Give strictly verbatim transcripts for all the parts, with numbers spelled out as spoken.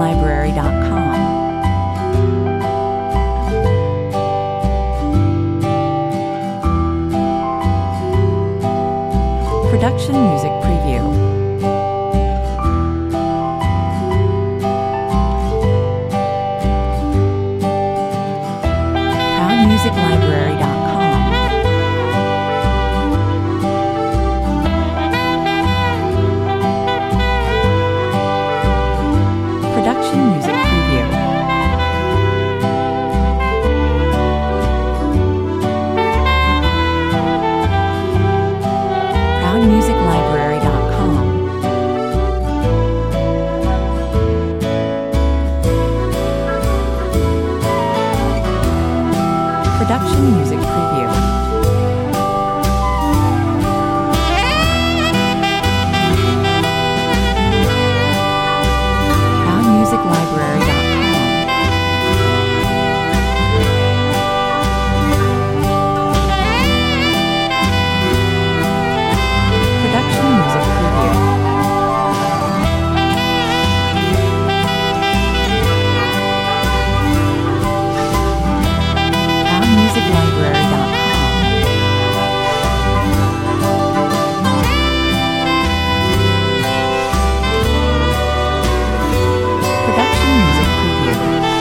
Library dot com. Production Music Preview. Proud Music Library dot com. Production Music Preview. Proud Music Library dot com. Production Music Preview. Proud Music Library dot com. Production Music Preview. Proud Music Library dot com. Production Music Preview.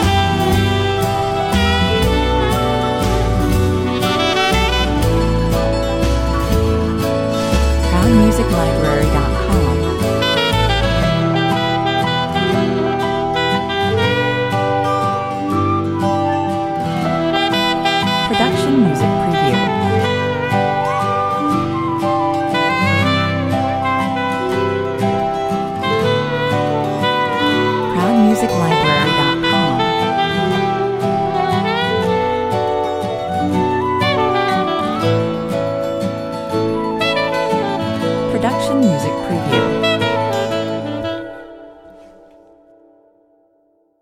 Proud Music Library dot com. Production Music Preview. Proud Music Library dot com. Production Music Preview.